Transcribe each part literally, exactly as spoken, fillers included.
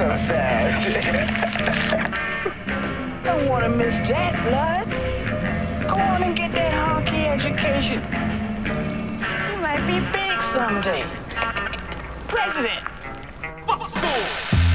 so fast. Don't want to miss that, blood. Go on and get that honky education. You might be big someday. President. Fuck school.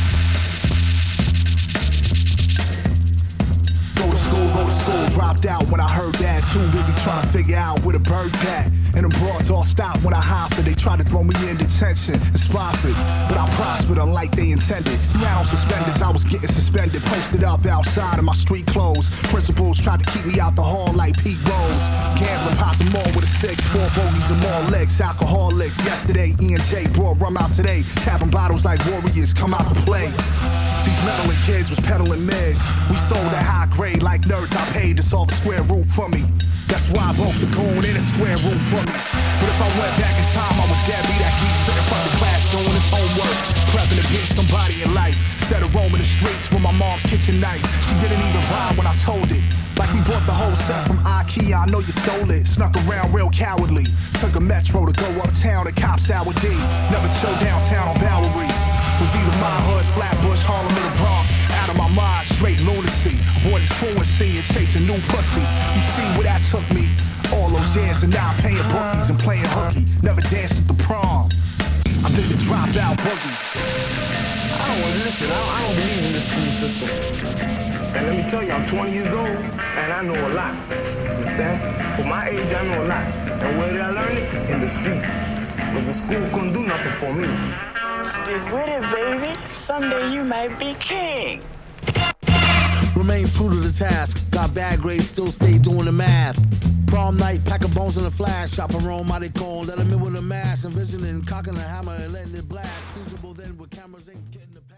Go to school, go to school, dropped out when I heard that. Too busy trying to figure out where the bird's at. And them broads all stopped when I hopped it. They tried to throw me in detention and spot it, but I prospered unlike they intended. You had on suspenders, I was getting suspended. Posted up outside in my street clothes. Principals tried to keep me out the hall like Pete Rose. Gambling, popped them all with a six. Four bogeys and more legs, alcoholics. Yesterday, E and J brought rum out today. Tapping bottles like warriors, come out to play. These meddling kids was peddling meds. We sold at high grade like nerds. I paid to solve a square root for me. That's why I broke the cone in a square room for me. But if I went back in time, I would dare be that geek sitting in front of the class doing his homework, prepping to be somebody in life. Instead of roaming the streets with my mom's kitchen knife. She didn't even rhyme when I told it. Like we bought the whole set from IKEA, I know you stole it. Snuck around real cowardly. Took a metro to go uptown to Cops Hour D. Never chill downtown on Bowery. Was either my hood, Flatbush, Harlem, or the Bronx. Out of my mind, straight lunacy. Avoiding truancy and chasing new pussy. You see where that took me? All those years and now I'm paying bookies and playing hooky. Never danced at the prom. I did the dropout boogie. I don't want to listen. I don't, I don't believe in this school system. And let me tell you, I'm twenty years old and I know a lot. Understand? For my age, I know a lot. And where did I learn it? In the streets. Because the school couldn't do nothing for me. Stick with it, baby. Someday you might be king. Remain true to the task. Got bad grades, still stay doing the math. Prom night, pack of bones in a flash. Chop a roam, how they call. Let them in with a mask. Envisioning, cocking a hammer and letting it blast. Feasible then with cameras ain't getting the pass.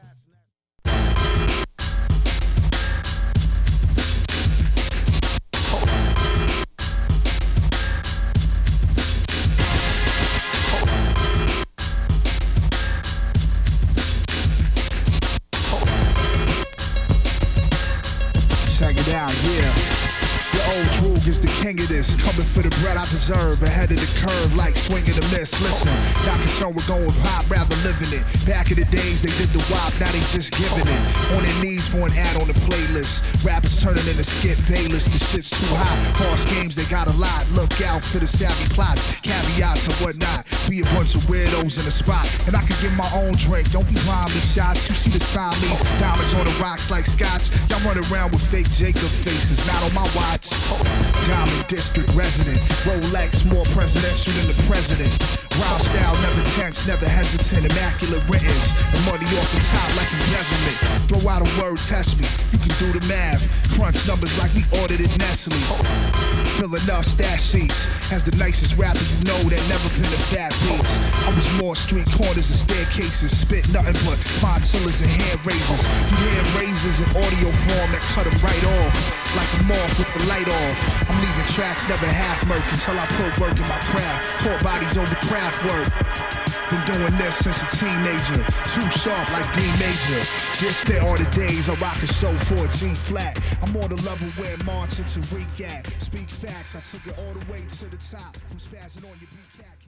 Down, yeah. The old Droog is the king of this. Coming for the bread I deserve. Ahead of the curve like swinging a miss. Listen, not concerned with going pop, rather living it. Back in the days they did the wop, now they just giving it. On their knees for an ad on the playlist. Rappers turning into Skip Bayless. The shit's too hot. False games, they got a lot. Look out for the savvy plots, caveats and whatnot. Be a bunch of weirdos in the spot. And I can get my own drink. Don't be buying me shots. You see the Siamese diamonds on the rocks like scotch. Y'all run around with fake Jacob faces, not on my watch. Diamond District resident, Rolex more presidential than the president. Rhyme style never tense, never hesitant, immaculate writtens, and money off the top like embezzlement. Throw out a word, test me, you can do the math. Crunch numbers like we ordered at Nestle. Fill enough stash sheets, as the nicest rapper you know that never been a fat beats. I was more street corners and staircases, spit nothing but spontillas and hand raisers. You hear razors in audio form that cut them right off, like a moth with the light off. I'm leaving tracks never half murk until I put work in my craft. Caught bodies over craft work. Been doing this since a teenager. Too sharp like D major. Just there are the days I rock a show for a G flat. I'm on the level where marching to Tariq at. Speak facts, I took it all the way to the top. I'm spazzing on your B-cat.